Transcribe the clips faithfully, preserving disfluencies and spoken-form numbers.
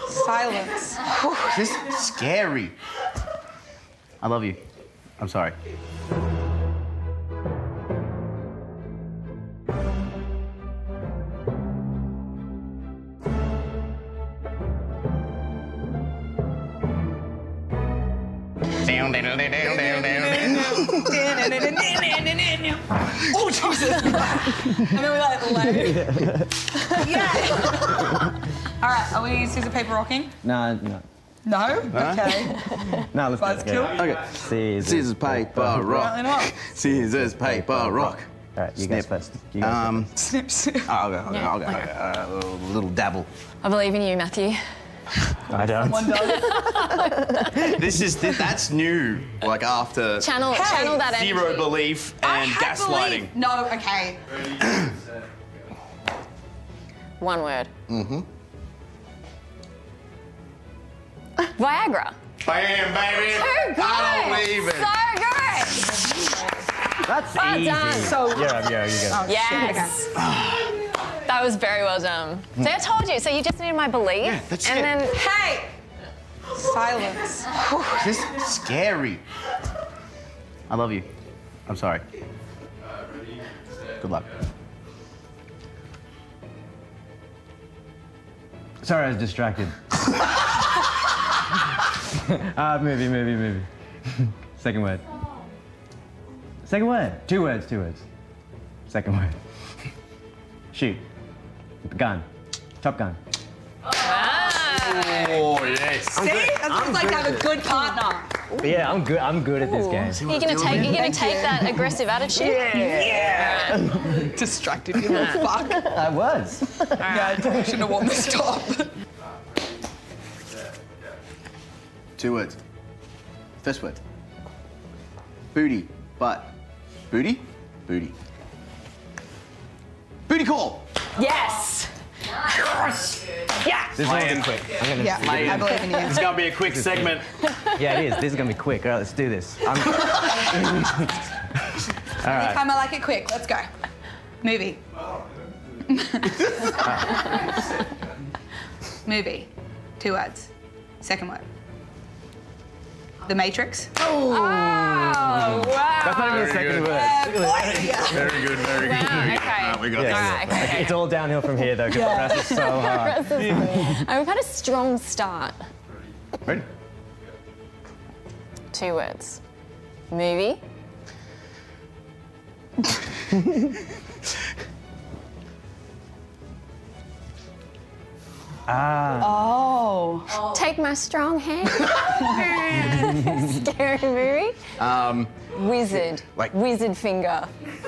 Silence. This is scary. I love you. I'm sorry. Down, down, down, down, down, down. Oh, Jesus Christ. And then we like lay. Yeah. All right, are we scissor, paper, rocking? No, no. No? Okay. No, let's Buzzkill? go. Okay. Scissors, Scissors, paper, rock. Apparently not. Scissors, paper, rock. All right, you guys Snip. first. You guys Um, Snip, snip. I'll go, I'll go, I'll go. Okay. Uh, a little, little dabble. I believe in you, Matthew. first. I don't. One does. This is, that's new, like after Channel, Hey, channel that energy. zero belief I and have gaslighting. belief- No, okay. One word. Mm-hmm. Viagra. Bam, baby. Too good. I don't believe it. So good. That's Well easy. done. So- Yeah, yeah, you go. Yes. That was very well done. See, I told you. So you just needed my belief. Yeah, that's and it. then, Hey! Silence. This is scary. I love you. I'm sorry. Good luck. Sorry, I was distracted. uh, movie, movie, movie. Second word. Second word. Two words, two words. Second word. Shoot. Gun. Top Gun. Oh, yes. See? That sounds like I have a good partner. But yeah, I'm good. I'm good at this game. you're gonna take, you're gonna take that aggressive attitude. Yeah. Distracted, you little fuck. I was. Yeah, I probably shouldn't have worn this top. Two words. First word. Booty, butt. Booty, booty. Booty call. Yes. Yes. Yes. This is gonna be quick. I'm gonna. Yeah, I believe in you. It's gonna be a quick segment. Yeah, it is. This is gonna be quick. All right, let's do this. I'm... All right. Anytime I like it quick. Let's go. Movie. Movie. Two words. Second word. The Matrix. Oh, wow. That's not even the second word. Yeah. Very good, very good. Wow, okay. We got Yeah. this. All right, okay, okay. It's all downhill from here, though, because Yeah. the press is so hard. And we've had a strong start. Ready? Two words. Movie. Ah. Oh. Take my strong hand. Scary movie. Um, Wizard. Like- Wizard finger.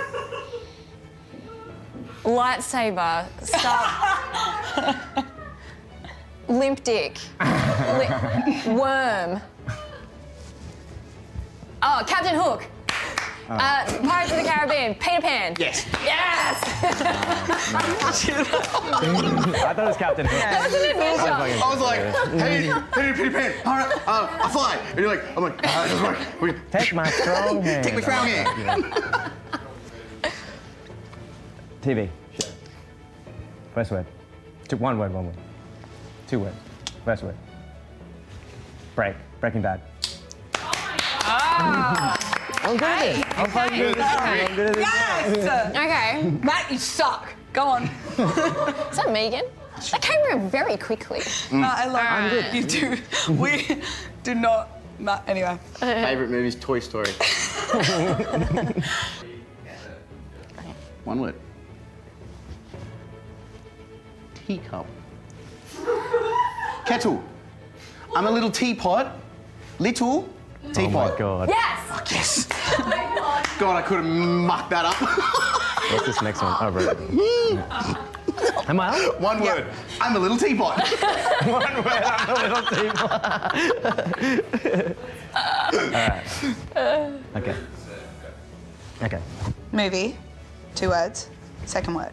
Lightsaber. Stop. Limp dick. Li- worm. Oh, Captain Hook. Uh, Pirates of the Caribbean. Peter Pan. yes. Yes! I thought it was Captain Hook. That was an adventure. I was like, hey, hey, Peter Pan, all right, uh, I fly. And you're like, I'm like, uh, just like, we, Take my strong hand. take my strong hand. T V. Show. First word. Two, one word, one word. Two words. First word. Break. Breaking Bad. I'm good at this. I'm fucking good at this. I'm good at this. Yes. Okay. Matt, you suck. Go on. Is that Megan? That came around very quickly. Uh, I love you. You do. We do not. Matt, anyway. Favorite movie's Toy Story. One word. Teacup. Kettle. I'm a little teapot. Little Oh teapot. my god. Yes! Yes. God, I could have mucked that up. What's this next one? Oh, right. Am I up? One word. I'm a little teapot. One word. I'm a little teapot. All right. Okay. Okay. Movie. Two words. Second word.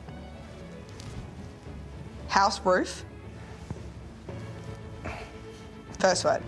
House roof. First word.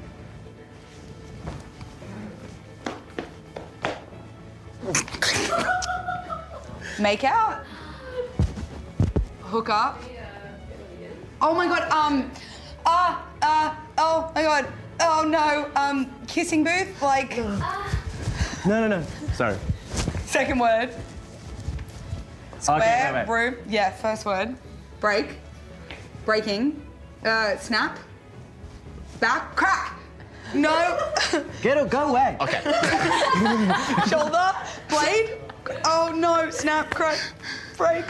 Make out. Hook up. Oh my god. Um. Uh. uh, oh my god. Oh no, um, kissing booth, like. No, no, no. Sorry. Second word. Square, Okay, wait, wait. room. Yeah, first word. Break. Breaking. Uh, snap. Back. Crack. No. Get it, go away. Okay. Shoulder. Blade. Oh no, snap, crack, break.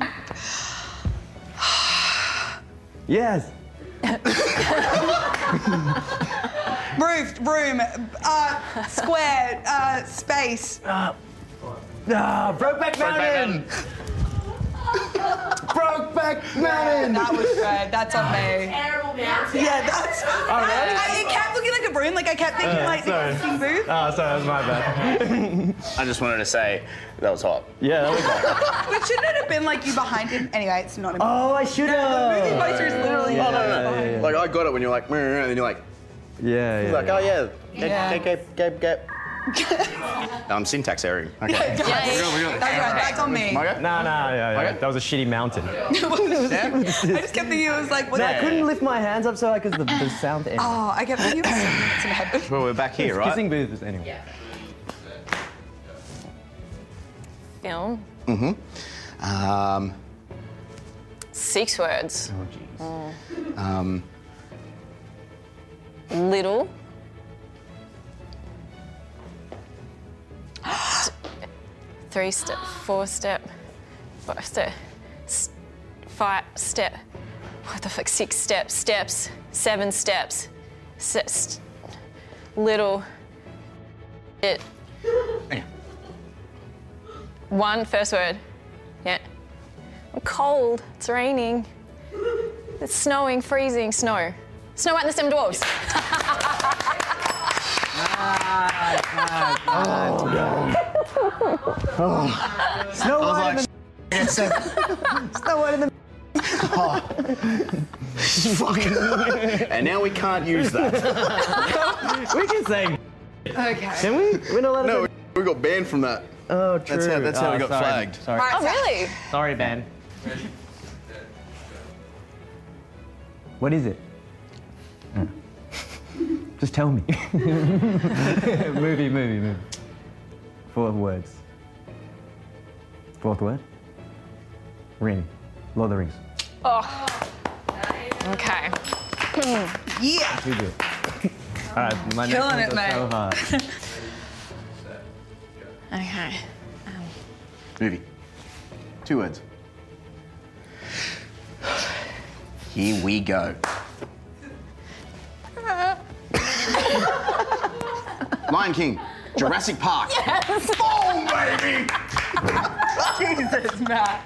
Yes. Roof, room, uh, square, uh, space. Ah, Brokeback Mountain. Brokeback Mountain. That was good. That's on me. Terrible mountain. Yeah, that's. I, I, it kept looking like a broom. Like I kept thinking Uh, like sorry. the kissing booth. Oh, sorry, that was my bad. I just wanted to say that was hot. Yeah, that was hot. But shouldn't it have been like you behind him? Anyway, it's not. Oh, I should have. The movie poster is literally. Yeah, oh, no, yeah, no, yeah, yeah. Like I got it when you're like, "Meh," and then you're like, Yeah, yeah. like, oh yeah, Yeah. get, get, get, get. um, syntax error. Okay. Yeah, yeah. That's right. That's on me. Okay. No, no, yeah, yeah. Okay. That was a shitty mountain. I just kept thinking it was like. What I couldn't lift my hands up so I because the, the sound ended. Oh, I kept thinking it was some heaven. Well, we're back here, right? Kissing booth is anyway. Film. Um, Six words. Oh, jeez. um, Little. Three step, four step, five step, s- five step. What the fuck? Six steps, steps, seven steps, se- st- little. It. One first word. Yeah. I'm cold. It's raining. It's snowing, freezing, snow. Snow White and the Seven Dwarfs. Snow I White was in like, the Snow White in the fuck. And now we can't use that. We can say Okay. can we? We're not allowed to No, say we got banned from that. Oh, true. That's how- that's how Oh, we got sorry. flagged. Sorry. Right, Oh, really? Sorry, Ben. What is it? Uh. Just tell me. movie, movie, movie. Four words. Fourth word. Ring. Lord of the Rings. Oh. Okay. Yeah. We do it. All right, my Killing next it, ones are so mate. hard. Okay. Movie. Two words. Here we go. Lion King. Jurassic Park. Yes. Boom, baby! Jesus, Matt.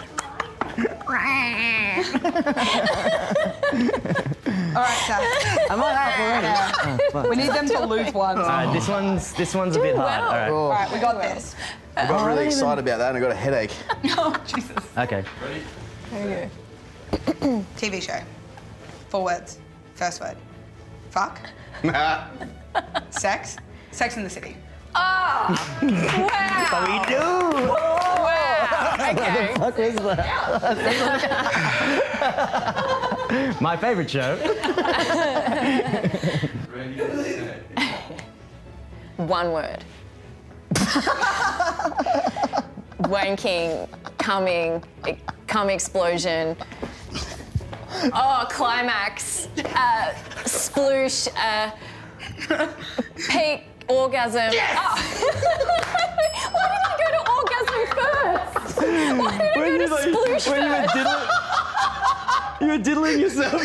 All right, Seth. Am I out already? Oh, fuck. We need them to lose one. All right, this one's this one's a bit hard. well. All right. All right, we got this. I got really excited about that and I got a headache. Oh, Jesus. Okay. There you go. T V show. Four words. First word. Fuck. Sex. Sex in the City. Oh. Wow. We do. Wow. Okay. What was that? My favorite show. One word. Wanking, coming, e- cum explosion. Oh, climax. Uh, sploosh. Uh, peak orgasm. Yes! Oh. Why did I go to orgasm first? Why did I go to sploosh when you were first? diddling, you were diddling yourself.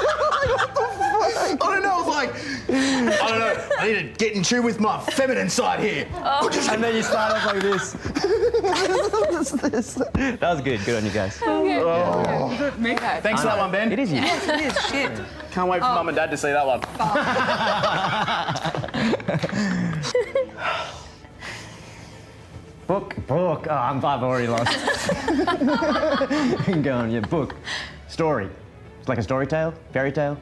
I don't know, I was like, I don't know, I need to get in tune with my feminine side here. And then you start off like this. That was good. Good on you guys. Okay. Thanks for that one, Ben. It is you. It is shit. Can't wait for mum and dad to see that one. Book, book. Oh, I'm, I've already lost. Go on, yeah, book. Story. It's like a story tale, fairy tale.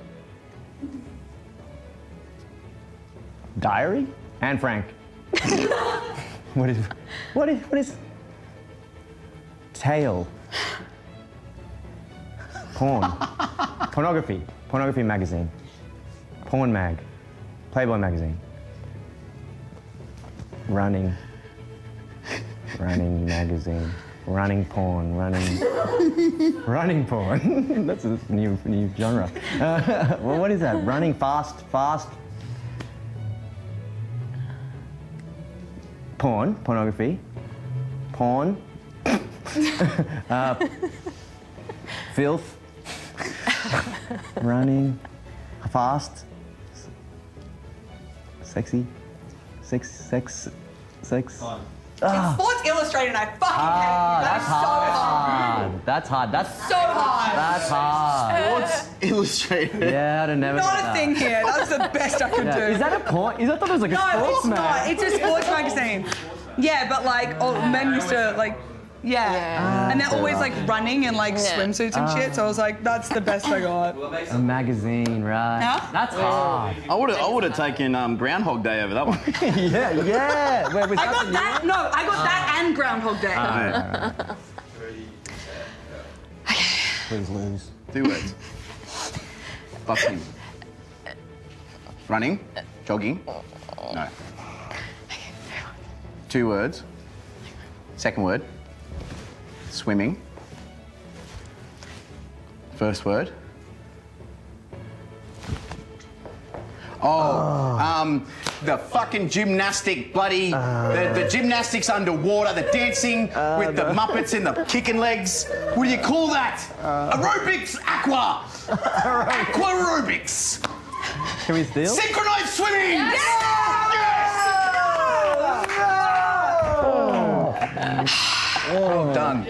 Diary? Anne Frank. What is, what is, what is? Tale. Porn. Pornography. Pornography magazine. Porn mag. Playboy magazine. Running. Running magazine. Running porn. Running. Running porn. That's a new new genre. Uh, well, what is that? Running fast, fast. Porn, pornography. Porn. uh, filth. Running. Fast. Sexy. Sex. Sex. Sex. Ah. Sports Illustrated, and I fucking Ah, hate you. that's That's so hard. hard. That's hard. That's So hard. That's hard. What's illustrated? Yeah, I'd have never Not got a that. thing here. That's the best I could Yeah. do. Is that a porn? Is that thought it was like a No, sports it's mag? not. It's a sports magazine. Yeah, but like, oh, men used to like, yeah. Yeah. And they're always like running in like Yeah. swimsuits and shit. So I was like, that's the best I got. A magazine, right? Huh? That's hard. I would have I would have taken um, Groundhog Day over that one. yeah, yeah. Wait, was I that got the that. No, I got that and Groundhog Day. new- Please lose. Two words. Fucking. Running. Jogging. No. Two words. Second word. Swimming. First word. Oh, um, the fucking gymnastic, bloody, the, the gymnastics underwater, the dancing with the Muppets and the kicking legs. What do you call that? Aerobics, aqua. Aqua aerobics. Can we steal? Synchronized swimming. Yes! Oh, done.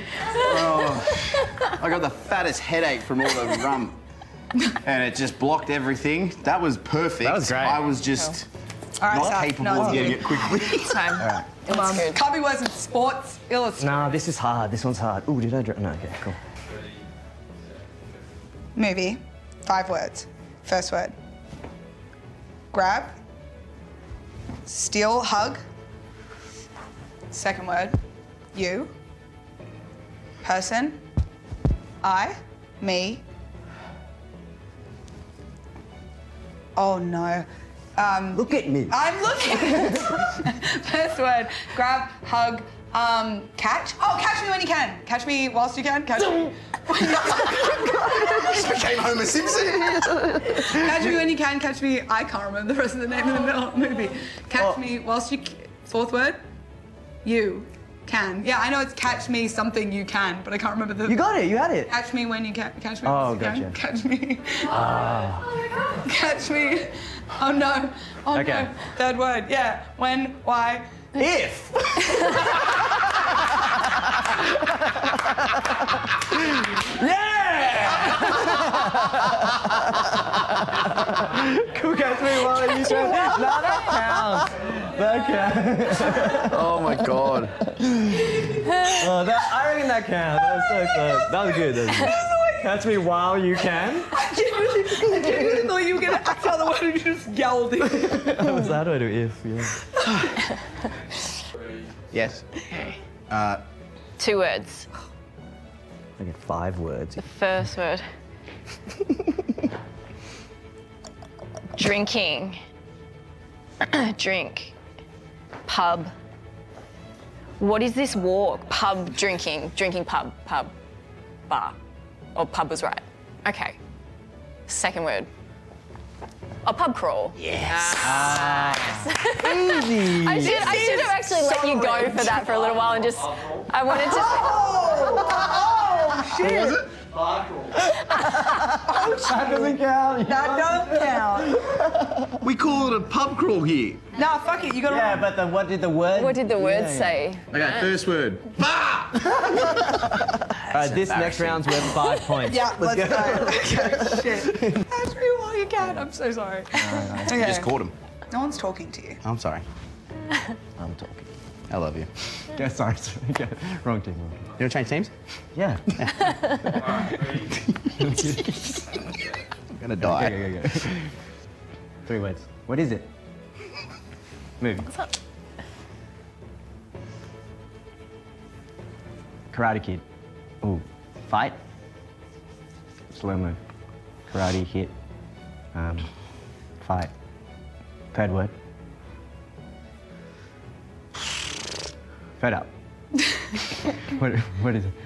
Oh, I got the fattest headache from all the rum. And it just blocked everything. That was perfect. That was great. I was just All right, not Saf, capable no, of it's getting good. it quickly. Time. Alright. Um, That's good. Can't be worse than Sports Illustrated. Nah, this is hard. This one's hard. Ooh, did I drop? No, okay, cool. Movie, five words. First word. Grab. Steal, hug. Second word. You. Person. I. Me. Oh no. Um, Look at me. I'm looking. First word. Grab, hug, um, catch. Oh, catch me when you can. Catch me whilst you can. Catch me. Just became Homer Simpson. Catch me when you can. Catch me. I can't remember the rest of the name of the middle movie. Catch me whilst you. c- Fourth word. You can. Yeah, I know it's catch me something you can, but I can't remember the. You got it. You had it. Catch me when you can. Catch me. Oh, when you can. gotcha. Catch me. Catch me. Oh no. Oh Okay. no. Third word. Yeah. When. Why. If. Cool, catch me while you can. No, that counts. That counts. Oh my god. Oh, that, I reckon that counts. That was so close. That was good. That was good. Catch me while you can. I genuinely, I genuinely thought you were gonna act out the word and you just yelled it. What's that? How do I do if? Yeah. Yes. Okay. Uh, Two words. I get five words. First word. Drinking. Drink. Pub. What is this walk? Pub drinking. Drinking pub. Pub. Bar. Or pub was right. Okay. Second word. A pub crawl. yes. Easy. I should, I should have actually let you go for that for a little while and just. I wanted to. Oh shit. What was it? That doesn't count. That don't count. We call it a pub crawl here. Nah, fuck it. You gotta. Yeah, but the, what did the word? What did the word Yeah, yeah. say? Okay, first word. Bar! Alright, this next embarrassing. round's worth five points. Yeah, let's, go. Okay, shit. Catch me while you can. I'm so sorry. Okay. You just caught him. No one's talking to you. I'm sorry. I'm talking. I love you. Yeah, sorry, sorry. Okay. Wrong team. Wrong team. You want to change teams? Yeah. I'm gonna die. Okay, okay, okay. Three words. What is it? Movie. Karate Kid. Ooh. Fight. Slow mo. Karate hit. Um, Fight. Third word. Fed up. what, what is it?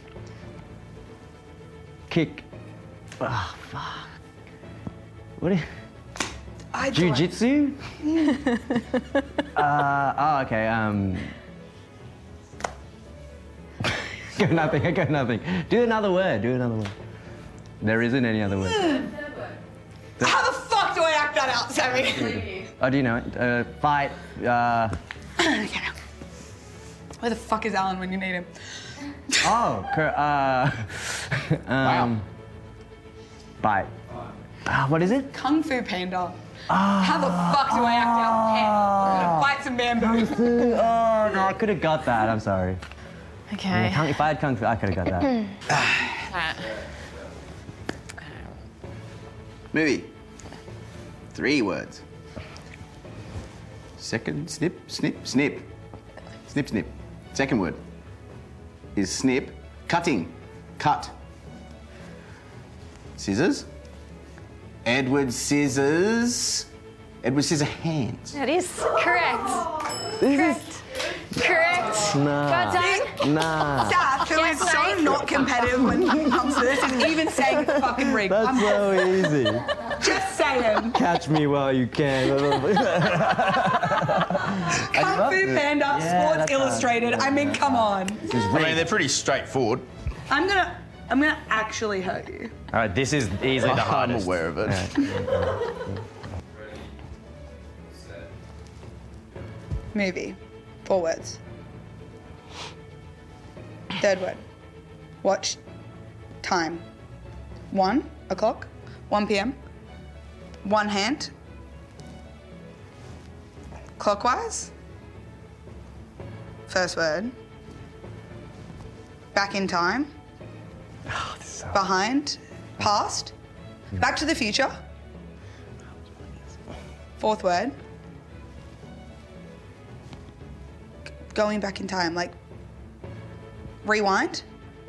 Kick. Ah, fuck. What is I Jiu-jitsu? uh, oh, okay. Um. I got nothing. I got nothing. Do another word. Do another word. There isn't any other word. How the fuck do I act that out, Sammy? Oh, do you know it? Uh, fight. Uh. Okay. Where the fuck is Alan when you need him? Oh. Cur- uh. um. Bite. Uh, what is it? Kung Fu Panda. How the fuck do I act out pet? I'm gonna fight some bamboo. Oh no, I could have got that. I'm sorry. Okay. Kung- If I had kung fu, I could have got that. Alright. Movie. Three words. Second, snip, snip, snip. Snip, snip. Second word is snip. Cutting. Cut. Scissors. Edward Scissors. Edward Scissorhands. That is correct. Correct. Correct. Nah. Well done. Nah. Saf, who is Yes, so mate. not competitive when it comes to this, and even saying it's fucking rigged. That's I'm so easy. just saying. Catch me while you can. Kung Fu Panda, Yeah, Sports that's Illustrated. I mean, come on. I mean, they're pretty straightforward. I'm gonna, I'm gonna actually hurt you. All right, this is easily the I'm hardest. aware of it. Movie. Four words. Third word. Watch. Time. One o'clock. one p m. One hand. Clockwise. First word. Back in time. Behind. Past. Back to the future. Fourth word. Going back in time, like rewind.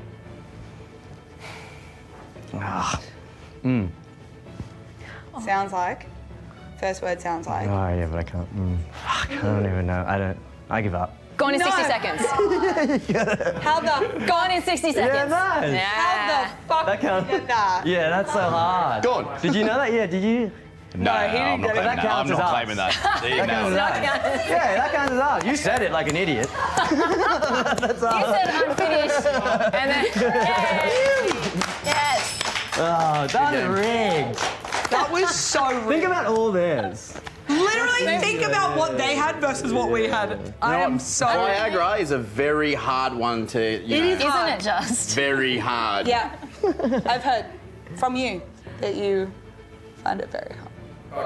Ah. Mm. Sounds like. First word sounds like. Oh yeah, but I can't. Mm. Fuck, I don't even know. I don't. I give up. Gone in No. sixty seconds. How the Gone in sixty seconds. nice. Yeah. how the fuck That did you counts. get that? Yeah, that's so hard. Go on. Did you know that? Yeah, did you? No, he didn't I'm not get it. claiming That that. counts I'm as not us. claiming that. See, That counts as no. us. Yeah, that counts as us. You said it like an idiot. That's You us. said unfinished. And then, yes. Yes. Oh, that's rigged. That was so Think rigged. about all this. Literally think about what they had versus what we had. I am so. Viagra is a very hard one to, you It know, is Isn't hard. it just? very hard. Yeah. I've heard from you that you find it very hard.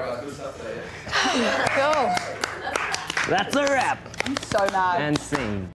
Cool. That's a wrap. So mad. And scene.